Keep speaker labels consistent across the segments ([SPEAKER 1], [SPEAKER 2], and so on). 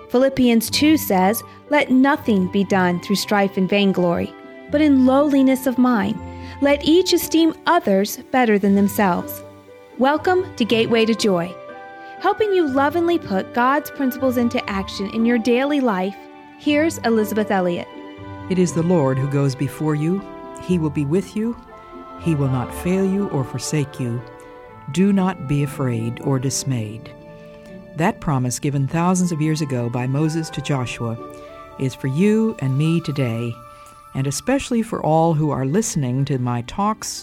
[SPEAKER 1] Philippians 2 says, "Let nothing be done through strife and vainglory, but in lowliness of mind. Let each esteem others better than themselves." Welcome to Gateway to Joy. Helping you lovingly put God's principles into action in your daily life, here's Elizabeth Elliot.
[SPEAKER 2] It is the Lord who goes before you. He will be with you. He will not fail you or forsake you. Do not be afraid or dismayed. That promise given thousands of years ago by Moses to Joshua is for you and me today, and especially for all who are listening to my talks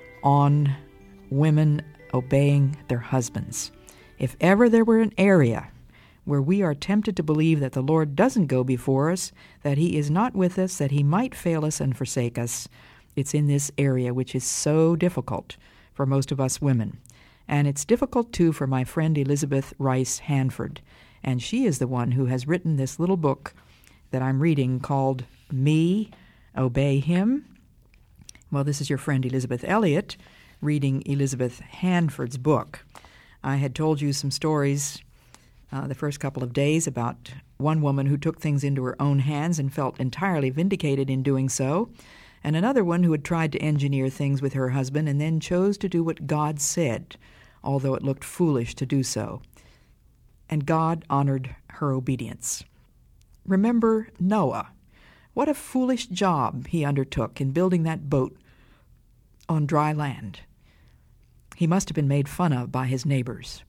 [SPEAKER 2] on women obeying their husbands. If ever there were an area where we are tempted to believe that the Lord doesn't go before us, that He is not with us, that He might fail us and forsake us, it's in this area which is so difficult for most of us women. And it's difficult, too, for my friend Elizabeth Rice Hanford. And she is the one who has written this little book that I'm reading called Me, Obey Him. Well, this is your friend Elizabeth Elliot reading Elizabeth Hanford's book. I had told you some stories the first couple of days about one woman who took things into her own hands and felt entirely vindicated in doing so, and another one who had tried to engineer things with her husband and then chose to do what God said, although it looked foolish to do so. And God honored her obedience. Remember Noah. What a foolish job he undertook in building that boat on dry land. He must have been made fun of by his neighbors.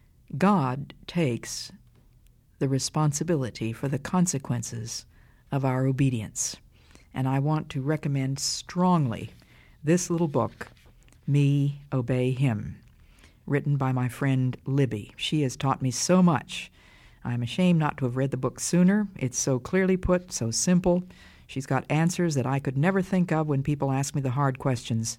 [SPEAKER 2] God takes the responsibility for the consequences of our obedience. And I want to recommend strongly this little book, Me, Obey Him, written by my friend Libby. She has taught me so much. I'm ashamed not to have read the book sooner. It's so clearly put, so simple. She's got answers that I could never think of when people ask me the hard questions.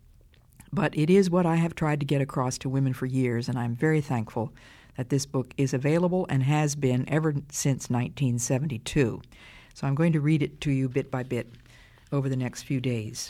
[SPEAKER 2] But it is what I have tried to get across to women for years, and I'm very thankful that this book is available and has been ever since 1972. So I'm going to read it to you bit by bit over the next few days.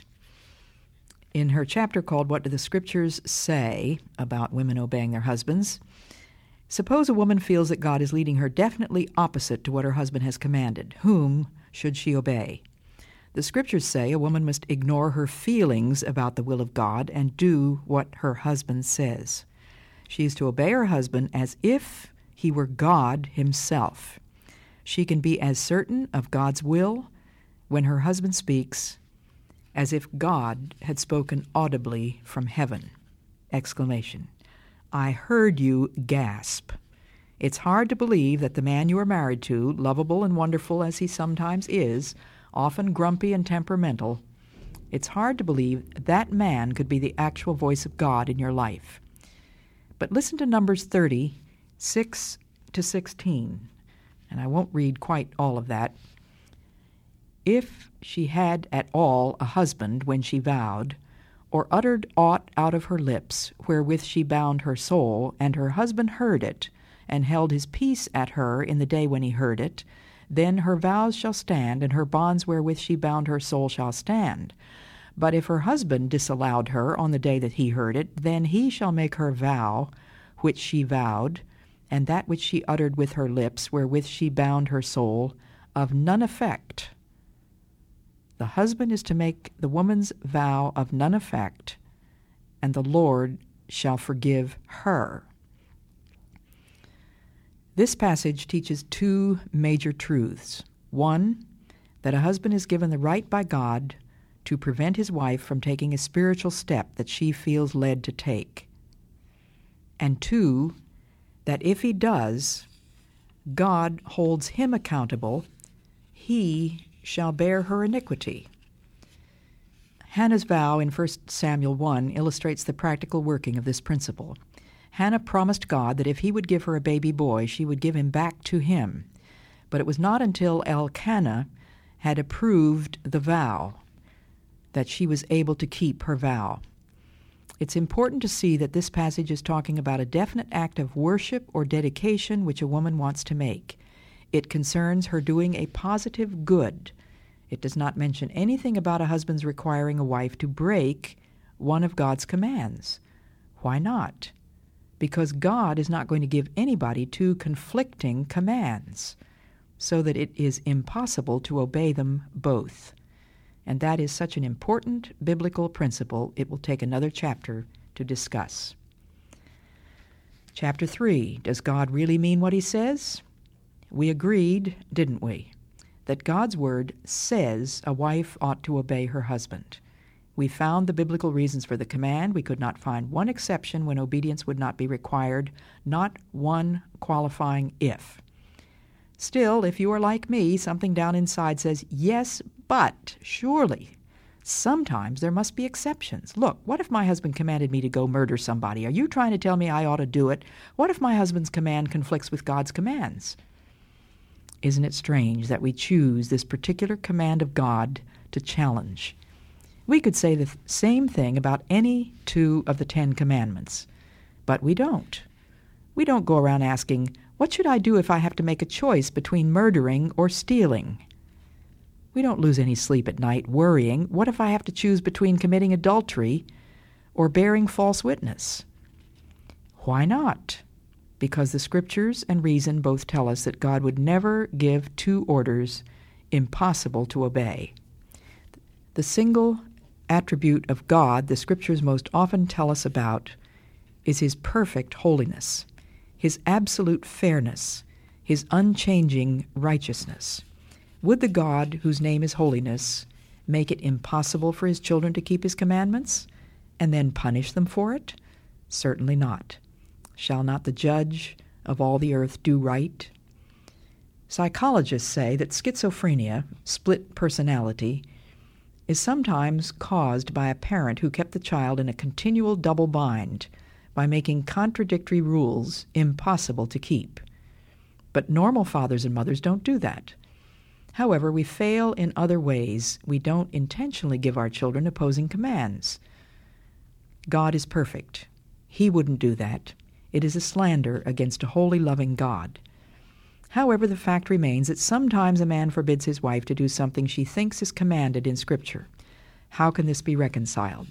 [SPEAKER 2] In her chapter called What Do the Scriptures Say About Women Obeying Their Husbands, suppose a woman feels that God is leading her definitely opposite to what her husband has commanded. Whom should she obey? The Scriptures say a woman must ignore her feelings about the will of God and do what her husband says. She is to obey her husband as if he were God himself. She can be as certain of God's will when her husband speaks as if God had spoken audibly from heaven. Exclamation. I heard you gasp. It's hard to believe that the man you are married to, lovable and wonderful as he sometimes is, often grumpy and temperamental, it's hard to believe that man could be the actual voice of God in your life. But listen to Numbers 30, 6 to 16, and I won't read quite all of that. If she had at all a husband when she vowed, or uttered aught out of her lips, wherewith she bound her soul, and her husband heard it, and held his peace at her in the day when he heard it, then her vows shall stand, and her bonds wherewith she bound her soul shall stand. But if her husband disallowed her on the day that he heard it, then he shall make her vow which she vowed, and that which she uttered with her lips, wherewith she bound her soul, of none effect. The husband is to make the woman's vow of none effect, and the Lord shall forgive her. This passage teaches two major truths. One, that a husband is given the right by God to prevent his wife from taking a spiritual step that she feels led to take. And two, that if he does, God holds him accountable. He shall bear her iniquity. Hannah's vow in 1 Samuel 1 illustrates the practical working of this principle. Hannah promised God that if he would give her a baby boy, she would give him back to him. But it was not until Elkanah had approved the vow that she was able to keep her vow. It's important to see that this passage is talking about a definite act of worship or dedication which a woman wants to make. It concerns her doing a positive good. It does not mention anything about a husband's requiring a wife to break one of God's commands. Why not? Because God is not going to give anybody two conflicting commands. so that it is impossible to obey them both. And that is such an important biblical principle, it will take another chapter to discuss. Chapter 3, does God really mean what he says? We agreed, didn't we, that God's word says a wife ought to obey her husband. We found the biblical reasons for the command. We could not find one exception when obedience would not be required, not one qualifying if. Still, if you are like me, something down inside says, yes, but surely sometimes there must be exceptions. Look, what if my husband commanded me to go murder somebody? Are you trying to tell me I ought to do it? What if my husband's command conflicts with God's commands? Isn't it strange that we choose this particular command of God to challenge? We could say the same thing about any 2 of the 10 commandments, but we don't. We don't go around asking, what should I do if I have to make a choice between murdering or stealing? We don't lose any sleep at night worrying, what if I have to choose between committing adultery or bearing false witness? Why not? Because the Scriptures and reason both tell us that God would never give 2 orders impossible to obey. The single attribute of God the Scriptures most often tell us about is his perfect holiness, his absolute fairness, his unchanging righteousness. Would the God whose name is holiness make it impossible for his children to keep his commandments and then punish them for it? Certainly not. Shall not the judge of all the earth do right? Psychologists say that schizophrenia, split personality, is sometimes caused by a parent who kept the child in a continual double bind by making contradictory rules impossible to keep. But normal fathers and mothers don't do that. However, we fail in other ways. We don't intentionally give our children opposing commands. God is perfect. He wouldn't do that. It is a slander against a holy, loving God. However, the fact remains that sometimes a man forbids his wife to do something she thinks is commanded in Scripture. How can this be reconciled?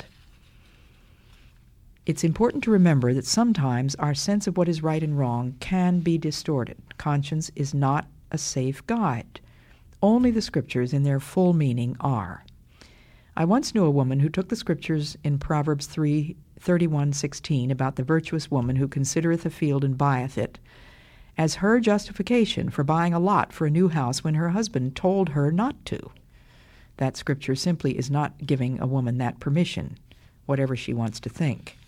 [SPEAKER 2] It's important to remember that sometimes our sense of what is right and wrong can be distorted. Conscience is not a safe guide. Only the Scriptures in their full meaning are. I once knew a woman who took the Scriptures in Proverbs 31:16 about the virtuous woman who considereth a field and buyeth it as her justification for buying a lot for a new house when her husband told her not to. That Scripture simply is not giving a woman that permission, whatever she wants to think.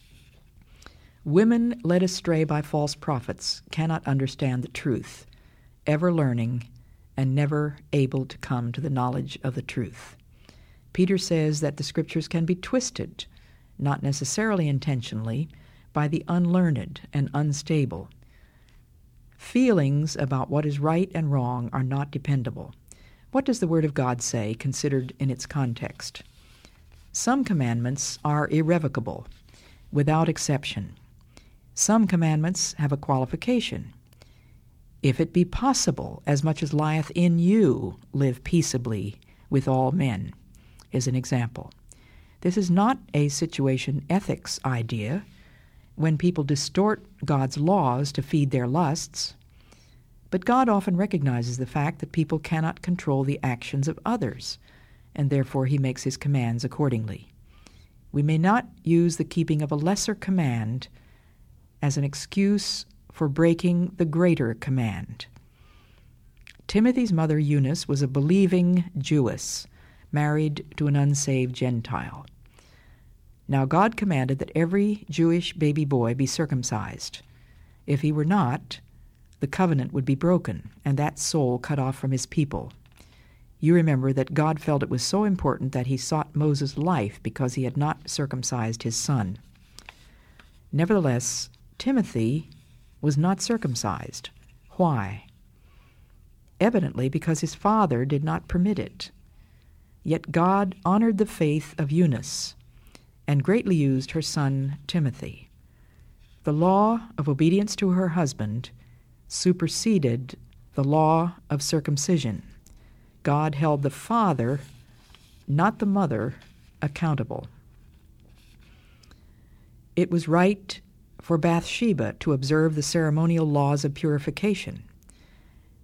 [SPEAKER 2] Women led astray by false prophets cannot understand the truth, ever learning and never able to come to the knowledge of the truth. Peter says that the Scriptures can be twisted, not necessarily intentionally, by the unlearned and unstable. Feelings about what is right and wrong are not dependable. What does the Word of God say, considered in its context? Some commandments are irrevocable, without exception. Some commandments have a qualification. If it be possible, as much as lieth in you, live peaceably with all men, is an example. This is not a situation ethics idea, when people distort God's laws to feed their lusts. But God often recognizes the fact that people cannot control the actions of others, and therefore he makes his commands accordingly. We may not use the keeping of a lesser command as an excuse for breaking the greater command. Timothy's mother Eunice was a believing Jewess, married to an unsaved Gentile. Now God commanded that every Jewish baby boy be circumcised. If he were not, the covenant would be broken, and that soul cut off from his people. You remember that God felt it was so important that he sought Moses' life because he had not circumcised his son. Nevertheless, Timothy was not circumcised. Why? Evidently because his father did not permit it. Yet God honored the faith of Eunice and greatly used her son Timothy. The law of obedience to her husband superseded the law of circumcision. God held the father, not the mother, accountable. It was right for Bathsheba to observe the ceremonial laws of purification.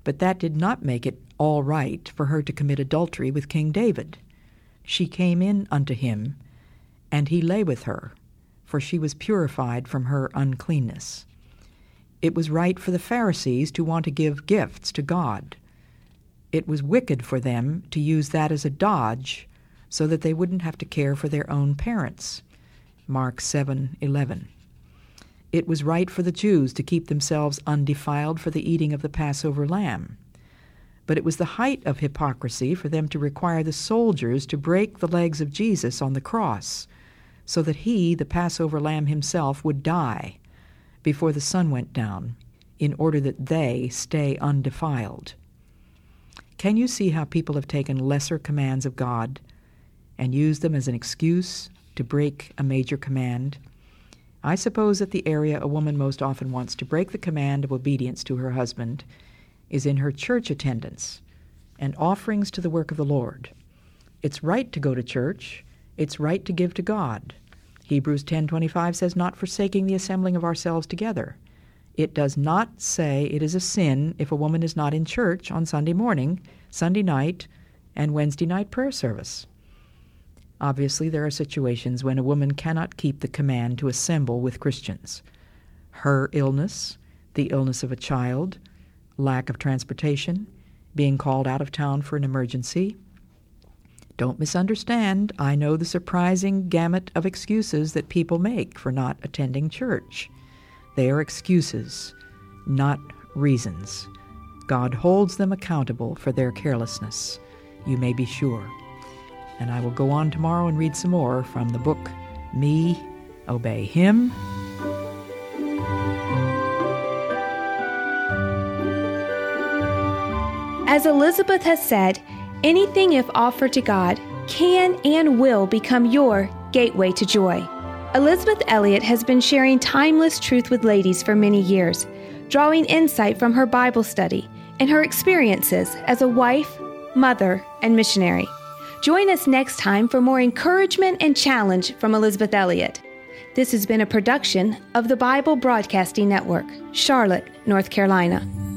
[SPEAKER 2] But that did not make it all right for her to commit adultery with King David. She came in unto him, and he lay with her, for she was purified from her uncleanness. It was right for the Pharisees to want to give gifts to God. It was wicked for them to use that as a dodge so that they wouldn't have to care for their own parents. Mark 7:11. It was right for the Jews to keep themselves undefiled for the eating of the Passover lamb. But it was the height of hypocrisy for them to require the soldiers to break the legs of Jesus on the cross so that he, the Passover lamb himself, would die before the sun went down in order that they stay undefiled. Can you see how people have taken lesser commands of God and used them as an excuse to break a major command? I suppose that the area a woman most often wants to break the command of obedience to her husband is in her church attendance and offerings to the work of the Lord. It's right to go to church. It's right to give to God. Hebrews 10:25 says, not forsaking the assembling of ourselves together. It does not say it is a sin if a woman is not in church on Sunday morning, Sunday night, and Wednesday night prayer service. Obviously, there are situations when a woman cannot keep the command to assemble with Christians. Her illness, the illness of a child, lack of transportation, being called out of town for an emergency. Don't misunderstand. I know the surprising gamut of excuses that people make for not attending church. They are excuses, not reasons. God holds them accountable for their carelessness, you may be sure. And I will go on tomorrow and read some more from the book, Me, Obey Him.
[SPEAKER 1] As Elizabeth has said, anything if offered to God can and will become your gateway to joy. Elizabeth Elliot has been sharing timeless truth with ladies for many years, drawing insight from her Bible study and her experiences as a wife, mother, and missionary. Join us next time for more encouragement and challenge from Elizabeth Elliot. This has been a production of the Bible Broadcasting Network, Charlotte, North Carolina.